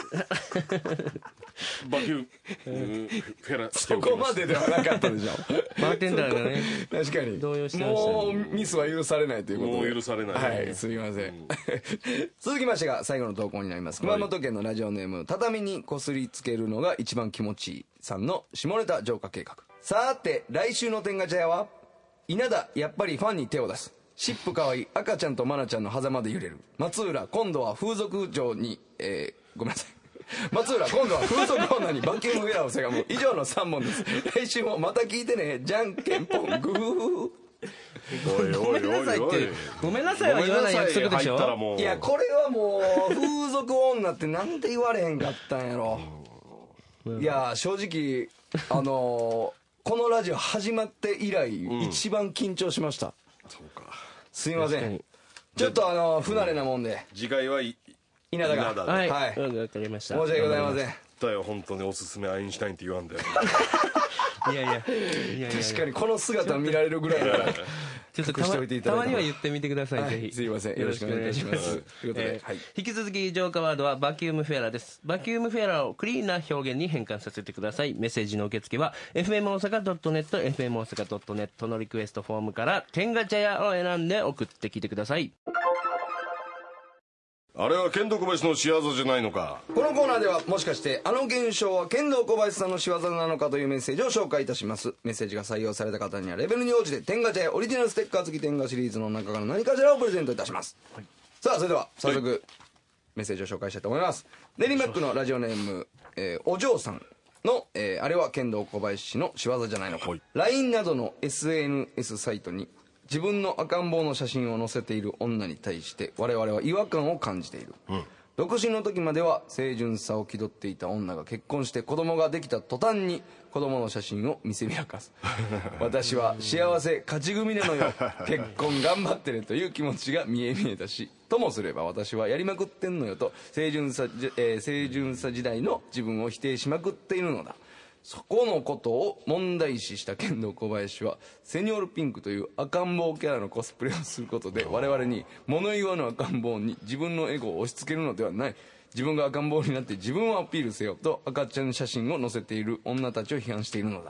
バキューフェラしておきました。 そこまでではなかったでしょ。 バーテンダーがね、 確かに動揺してましたね。 もうミスは許されないということで。 もう許されない、 はい、すみません、続きましてが最後の投稿になります。熊本県のラジオネーム畳にこすりつけるのが一番気持ちいいさんの下ネタ浄化計画。さて来週の天ガチャ屋は、稲田やっぱりファンに手を出す、シップかわいい赤ちゃんとマナちゃんの狭間で揺れる、松浦今度は風俗嬢にごめんなさい、松浦今度は風俗女にバキュームウェアをせがむ。以上の3問です。来週もまた聞いてね。じゃんけんぽんグー。 おいおいおいおい、 ごめんなさいは言わない約束でしょ。 いやこれはもう風俗女ってなんで言われへんかったんやろ。いや正直このラジオ始まって以来、一番緊張しました。 そうか、 すいません、ちょっと不慣れなもんで、 次回は稲田が、 はい、 はい、 わかりました。 申し訳ございません。 だよ、本当におすすめアインシュタインって言わんだよ。 いやいや確かにこの姿見られるぐらいならちょっと隠しておいていただいたたまには言ってみてください、 はいぜひすいませんよろしくお願いいたしますということで、はい引き続き浄化ワードはバキュームフェアラです。バキュームフェアラをクリーンな表現に変換させてください。メッセージの受付は FM 大阪 .net FM 大阪 .net のリクエストフォームから天ガ茶屋を選んで送ってきてください。 あれは剣道小林の仕業じゃないのか。 このコーナーではもしかしてあの現象は剣道小林さんの仕業なのかというメッセージを紹介いたします。メッセージが採用された方にはレベルに応じて天ガ茶屋オリジナルステッカー付き天ガシリーズの中から何かしらをプレゼントいたします、さあそれでは早速メッセージを紹介したいと思います。練馬区のラジオネーム、お嬢さんの、あれは剣道小林の仕業じゃないのか、LINE などの SNS サイトに自分の赤ん坊の写真を載せている女に対して我々は違和感を感じている、独身の時までは清純さを気取っていた女が結婚して子供ができた途端に子供の写真を見せびらかす私は幸せ勝ち組なのよ結婚頑張ってねという気持ちが見えたし、ともすれば私はやりまくってんのよと清純さ時代の自分を否定しまくっているのだ。そこのことを問題視した剣道小林はセニョールピンクという赤ん坊キャラのコスプレをすることで我々に物言わぬ赤ん坊に自分のエゴを押し付けるのではない、自分が赤ん坊になって自分をアピールせよと赤ちゃん写真を載せている女たちを批判しているのだ。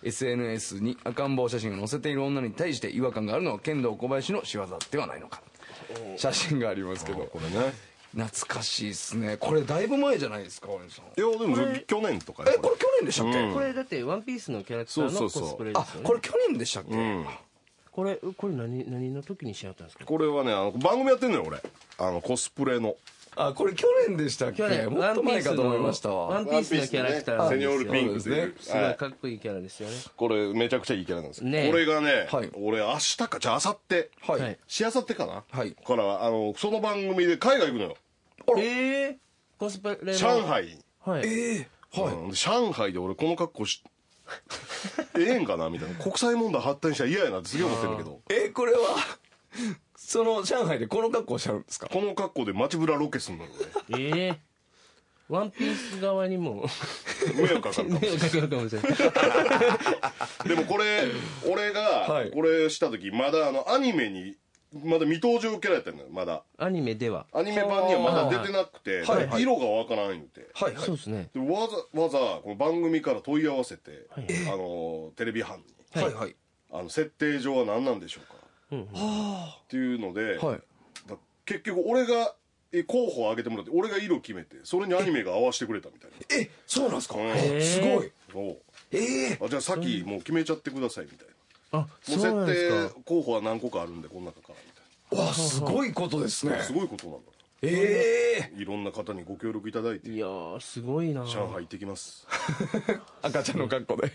SNS に赤ん坊写真を載せている女に対して違和感があるのは剣道小林の仕業ではないのか。写真がありますけどこれね懐かしいっすね。これだいぶ前じゃないですか大西さん。 いやでも去年とかこれ去年でしたっけ、 これだってワンピースのキャラクターのコスプレですよね。 これ去年でしたっけ、 これ何の時にし合ったんですか。 これはね番組やってんのよ俺コスプレの。 これ去年でしたっけ。 去年もっと前かと思いましたわ。 ワンピースのキャラクターなんセニですよ。 ョールピンクっていうすごいかっこいいキャラですよね。 これめちゃくちゃいいキャラなんですよ、 ねこれがね、 はい俺明日かじゃあ明後日はいしあさってかな、 はいからその番組で海外行くのよ。 コスプレの上海、 はい上海で俺この格好ええんかなみたいな、国際問題発展したら嫌やなってすげえ思ってるんだけど、 これはその上海でこの格好しちゃうんですか。 この格好で街ブラロケすんのよねワンピース側にも迷惑かかるかもしれない迷惑かかるかもしれないでもこれ俺がこれした時まだアニメにまだ未登場キャラやったのよ。まだアニメではアニメ版にはまだ出てなくて、色がわからん言うて、 はいはいそうですね。 でわざこの番組から問い合わせて、テレビ班に、 はいはい設定上は何なんでしょうか、っていうので、 はいだ結局俺が候補を挙げてもらって俺が色決めてそれにアニメが合わせてくれたみたいな。 そうなんですか。 うんすごい。 そうじゃあさっきもう決めちゃってくださいみたいな。 あ、 もうそうなんですか。 設定候補は何個かあるんでこの中からみたいわすごいことですねな。すごいことなんだ。いろんな方にご協力いただいていやーすごいな。 上海行ってきます。 赤ちゃんの格好で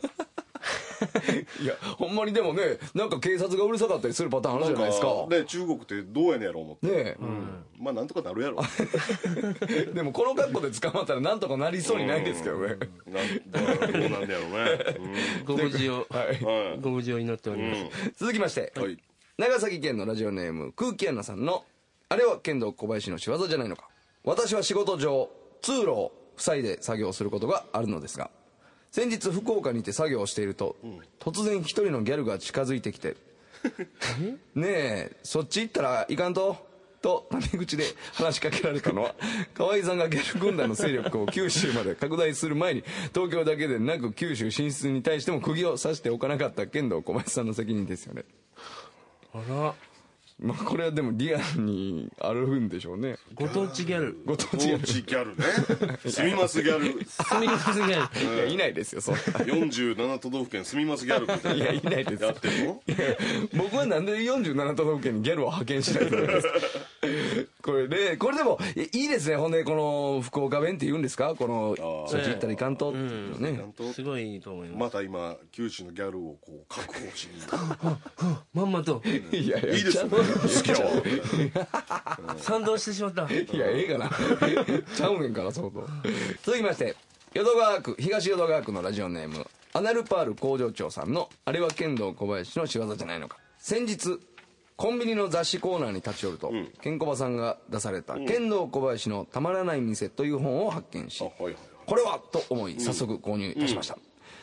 いやほんまにでもねなんか警察がうるさかったりするパターンあるじゃないですか。 で中国ってどうやねんやろう思って、 ねまあなんとかなるやろ。 でもこの格好で捕まったらなんとかなりそうにないですけどね。 どうなんだやろうね。 ご無事をはいご無事を祈っております。 続きまして、 はい長崎県のラジオネーム空気アンナさんのあれは剣道小林の仕業じゃないのか。私は仕事上通路を塞いで作業することがあるのですが、先日福岡にて作業をしていると、突然一人のギャルが近づいてきてねえそっち行ったらいかんとタメ口で話しかけられたのは河合さんがギャル軍団の勢力を九州まで拡大する前に東京だけでなく九州進出に対しても釘を刺しておかなかった剣道小林さんの責任ですよね。 あら、 まあこれはでもリアルにあるんでしょうね。 ご当地ギャル。 ご当地ギャルギャルね。住みますギャル。 すみますギャル。 いやいないですよそんな 47都道府県住みますギャルみたいな。 いやいないですやってるの？ 僕はなんで47都道府県にギャルを派遣しないと思いますこれでもいいですね。ほんでこの福岡弁って言うんですか、このそっち行ったらいかんとね。 すごいいいと思います。 また今九州のギャルをこう確保しに。 まんまといやいやいいですね。好きよ。 賛同してしまった。 いやええかなちゃうねんから相当。続きまして淀川区東淀川区のラジオネームアナルパール工場長さんのあれは剣道小林の仕業じゃないのか。先日コンビニの雑誌コーナーに立ち寄ると、ケンコバさんが出された剣道小林のたまらない店という本を発見し、これはと思い早速購入いたしました。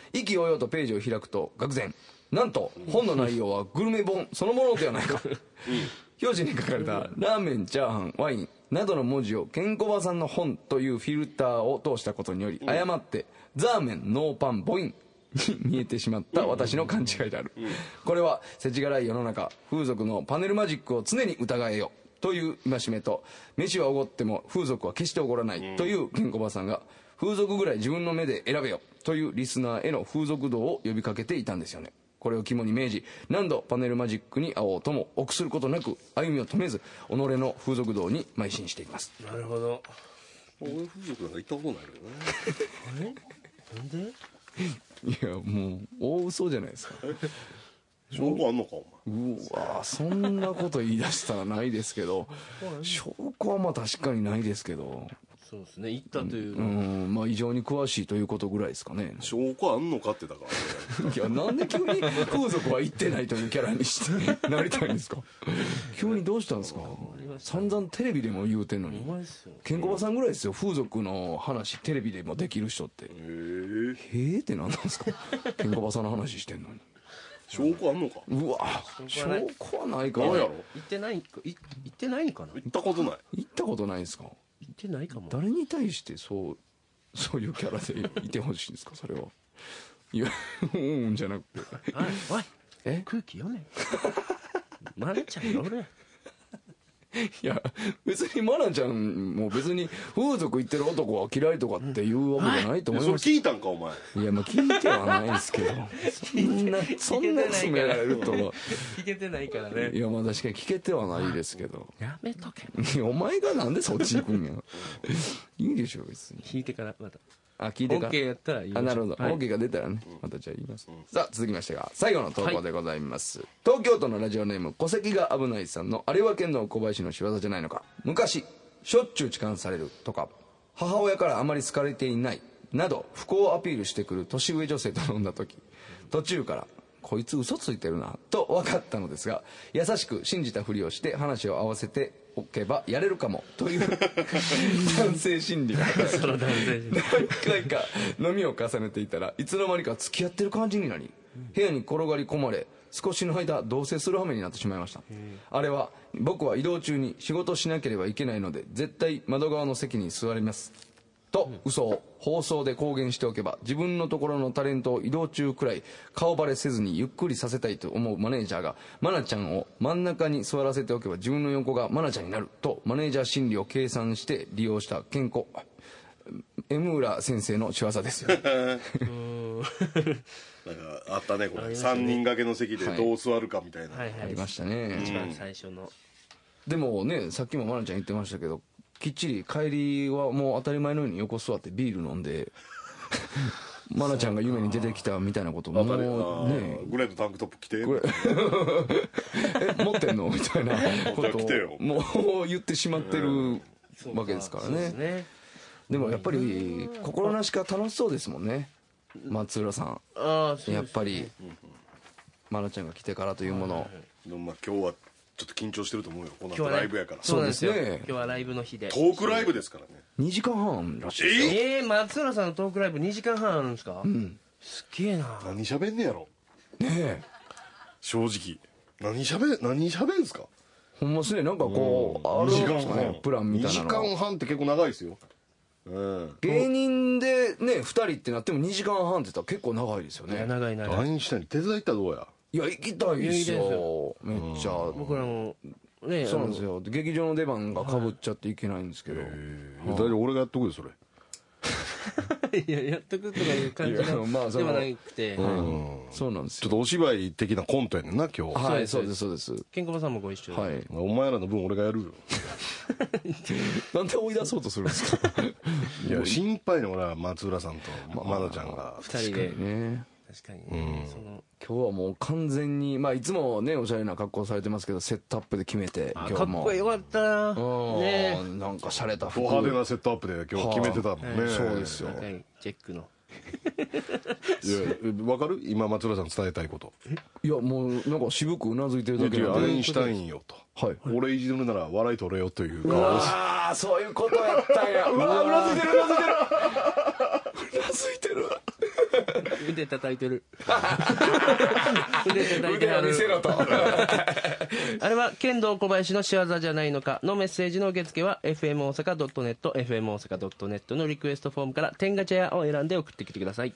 意気揚々とページを開くと愕然、なんと本の内容はグルメ本そのものではないか。表紙に書かれたラーメン、チャーハン、ワインなどの文字をケンコバさんの本というフィルターを通したことにより、誤ってザーメン、ノーパン、ボインに見えてしまった私の勘違いである。これは世知辛い世の中、風俗のパネルマジックを常に疑えよという戒めと、飯はおごっても風俗は決しておごらないというケンコバさんが、風俗ぐらい自分の目で選べよというリスナーへの風俗道を呼びかけていたんですよね。これを肝に銘じ、何度パネルマジックに会おうとも臆することなく歩みを止めず、己の風俗道に邁進していきます。 なるほど。 俺風俗なんか行ったことないけどね。 なんで？ いやもう大嘘じゃないですか。 証拠あんのかお前。 うわそんなこと言い出したらないですけど、証拠はまあ確かにないですけど、 そうですね、行ったというまあ異常に詳しいということぐらいですかね。 証拠あんのかってだから、 いやなんで急に風俗は行ってないというキャラにしてなりたいんですか。急にどうしたんですか。散々テレビでも言うてんのに。ケンコバさんぐらいですよ、風俗の話テレビでもできる人って。へえって何なんですか。ケンコバさんの話してんのに。 証拠あんのか。 うわ証拠はないか。 何やろ。 行ってないんかな。 行ったことない。 行ったことないですか。 行ってないかも。 誰に対してそういうキャラでいてほしいんですか。それは。いやうんじゃなくて、 おい空気読め。マナちゃんが俺。 いや別にマナちゃんも別に風俗行ってる男は嫌いとかっていうわけじゃないと思います。 それ聞いたんかお前。 いやまあ聞いてはないですけど、そんな詰められるとは。 聞けてないからね。 いやまあ確かに聞けてはないですけど。 やめとけ。 いやお前がなんでそっち行くんや。いいでしょ別に。 引いてからまた。 聞いてから OK やったら言いましょう。 なるほど、 はい、 OK が出たらねまたじゃあ言います、さあ続きましてが最後の投稿でございます、東京都のラジオネーム戸籍が危ないさんの、あれは県の小林の仕業じゃないのか。昔しょっちゅう痴漢されるとか、母親からあまり好かれていないなど不幸をアピールしてくる年上女性と飲んだ時、途中からこいつ嘘ついてるなと分かったのですが、優しく信じたふりをして話を合わせておけばやれるかもという男性心理が何回か飲みを重ねていたらいつの間にか付き合ってる感じになり、部屋に転がり込まれ少しの間同棲する羽目になってしまいました。あれは僕は移動中に仕事しなければいけないので絶対窓側の席に座りますと嘘を放送で公言しておけば、自分のところのタレントを移動中くらい顔バレせずにゆっくりさせたいと思うマネージャーが、マナちゃんを真ん中に座らせておけば自分の横がマナちゃんになるとマネージャー心理を計算して利用した健康江村先生の仕業ですよ。 なんかあったねこれ、3人掛けの席でどう座るかみたいな、 はいはい、 ありましたね。 一番最初の。 でもねさっきもマナちゃん言ってましたけど、きっちり帰りはもう当たり前のように横座ってビール飲んでマナちゃんが夢に出てきたみたいなこともね、 グレードタンクトップ着て持ってんのみたいなこと来てよをもう言ってしまってるわけですからね。でもやっぱり心なしか楽しそうですもんね松浦さん。やっぱりマナちゃんが来てからというもの、 でもまあ今日はちょっと緊張してると思うよ、この後ライブやから。 そうですよ、 そうですね今日はライブの日でトークライブですからね。 2時間半らしいですよ。 松浦さんのトークライブ2時間半あるんですか。すっげえな。 何喋んねやろねえ正直。何喋んすか。 ほんまっすね、なんかこうあるんですかねプランみたいなの 2時間半って結構長いですよ。 芸人でね2人ってなっても2時間半って言ったら結構長いですよね。 長い長い。 アインシュタインに手伝い行ったらどうや。 いや行きたいですよめっちゃ。 僕らもね、 そうなんですよ。で劇場の出番がかぶっちゃっていけないんですけど、 大丈夫、俺がやっとくよそれ。 いややっとくとかいう感じではなくて、 そうなんですよ。 ちょっとお芝居的なコントやねんな今日。 はい、そうですそうです。 ケンコバさんもご一緒で。 はい。 お前らの分俺がやるよ。 なんで追い出そうとするんですか。 いや心配ね俺は松浦さんとマナちゃんが 2人でね。 確かに、その今日はもう完全にまあいつもねおしゃれな格好されてますけどセットアップで決めて今かっ日もこよかったなね。 なんか洒落た服。 ド派手なセットアップで今日決めてたもんね。 そうですよ。 はい、チェックの。 いやわかる今松浦さん伝えたいこと。 いやもうなんか渋くうなずいてるだけなんで。 アインシュタインよと。 はい。 俺いじるなら笑い取れよというう顔です。 わーそういうことやったんや。うわーうなずいてるうなずいてるうなずいてる。 腕叩いてる腕叩いて腕を見せろとあれは剣道小林の仕業じゃないのかのメッセージの受付は FM 大阪 .net FM 大阪 .net のリクエストフォームから天ガチャ屋を選んで送ってきてください。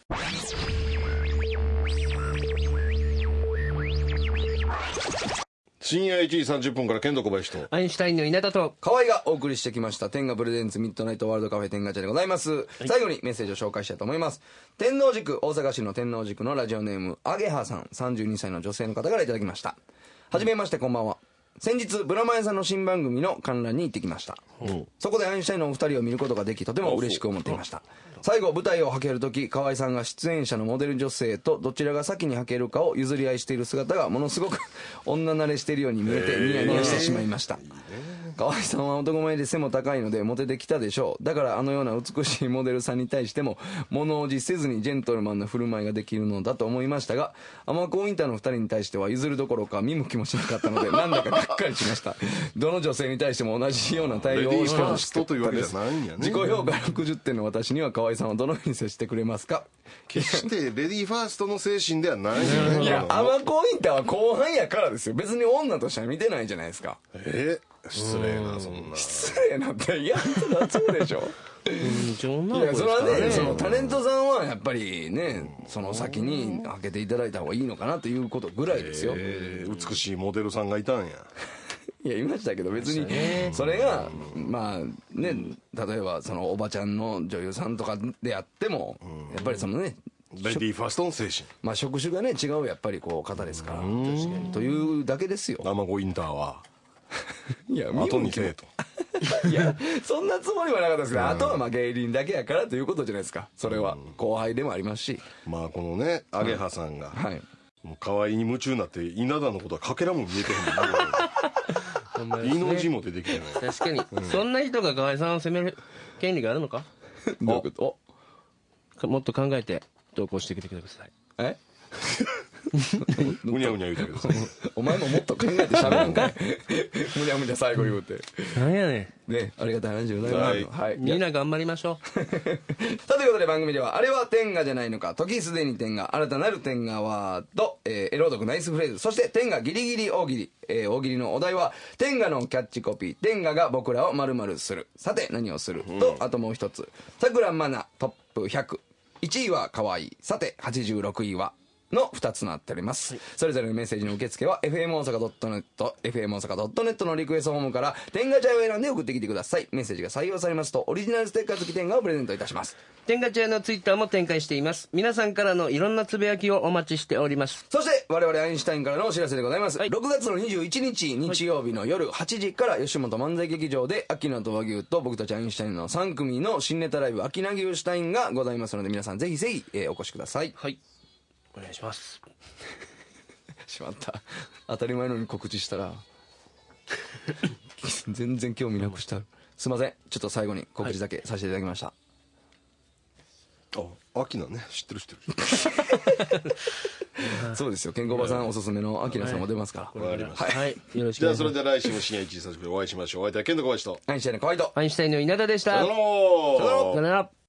深夜1時30分から剣道小林とアインシュタインの稲田と河合がお送りしてきました天下プレゼンツミッドナイトワールドカフェ天下茶でございます、最後にメッセージを紹介したいと思います。天王寺区大阪市の天王寺区のラジオネームアゲハさん、32歳の女性の方からいただきました。はじめまして、こんばんは。先日ブラマヨさんの新番組の観覧に行ってきました、そこでアインシュタインのお二人を見ることができ、とても嬉しく思っていました。最後舞台をはけるとき、河合さんが出演者のモデル女性とどちらが先にはけるかを譲り合いしている姿がものすごく女慣れしているように見えてニヤニヤしてしまいました。河合さんは男前で背も高いのでモテてきたでしょう。だからあのような美しいモデルさんに対しても物おじせずにジェントルマンな振る舞いができるのだと思いましたが、アマコインターの2人に対しては譲るどころか見向きもしなかったのでなんだかがっかりしました。どの女性に対しても同じような対応をしてほしかったです。自己評価60点の私には河合さんはどのように接してくれますか。 決してレディーファーストの精神ではないよね。 いや、アマコインターは後半やからですよ。別に女としては見てないじゃないですか。 失礼な、そんな失礼なって嫌なそうでしょ。 いや、それはね、そのタレントさんはやっぱりね、その先に開けていただいた方がいいのかなということぐらいですよ。 美しいモデルさんがいたんや。 いや、いましたけど、別にそれがまあね、例えばそのおばちゃんの女優さんとかであっても、やっぱりそのね、 レディーファーストの精神、 まあ職種がね違うやっぱりこう方ですから、というだけですよ。 アマゴインターは。 いや、 後にせえと。 いや、そんなつもりはなかったですけど、あとはまあ芸人だけやからということじゃないですか。それは後輩でもありますし、 まあこのね、アゲハさんが、 はい、 もう可愛いに夢中になって稲田のことはかけらも見えてへんもんね。命も出てきてない。 確かに、そんな人が河合さんを責める権利があるのか。 どういうこと？ もっと考えて投稿してきてください。 えむにゃむにゃ言うたけどさ。 お前ももっと考えて喋るんかい。むにゃむにゃ最後言うて。 なんやねん。ね、ありがたい話でございます。はい。 みんな頑張りましょう。 さあ、ということで番組では、あれは天下じゃないのか、時すでに天下、新たなる天下ワード、エロ読ナイスフレーズ、そして天下ギリギリ大喜利。大喜利のお題は、天下のキャッチコピー、天下が僕らを〇〇する。さて、何をすると、あともう一つ。さくらまなトップ100。1位は可愛い。さて、86位はの2つとなっております、それぞれのメッセージの受付は FM 大阪 .net FM 大阪 .net のリクエストホームから天ガチャを選んで送ってきてください。メッセージが採用されますとオリジナルステッカー付き天ガをプレゼントいたします。 天ガチャのツイッターも展開しています。皆さんからのいろんなつぶやきをお待ちしております。 そして我々アインシュタインからのお知らせでございます、6月の21日日曜日の夜8時から吉本漫才劇場で秋名と和牛と僕たちアインシュタインの3組の新ネタライブ秋名牛シュタインがございますので、皆さんぜひぜひ、お越しください。 はい、お願いします。 しまった、当たり前のに告知したら全然興味なくした。すいません、ちょっと最後に告知だけさせていただきました、 アキナね、知ってるそうですよ、健康おばさんおすすめのアキナさんも出ますから。 わかりました、 はい、よろしくじゃあお願いします。 それでは来週も深夜1時30分お会いしましょう。お相手は健人小林とアインシュタインの河合とアインシュタインの稲田でした。 さよなら。 さよなら。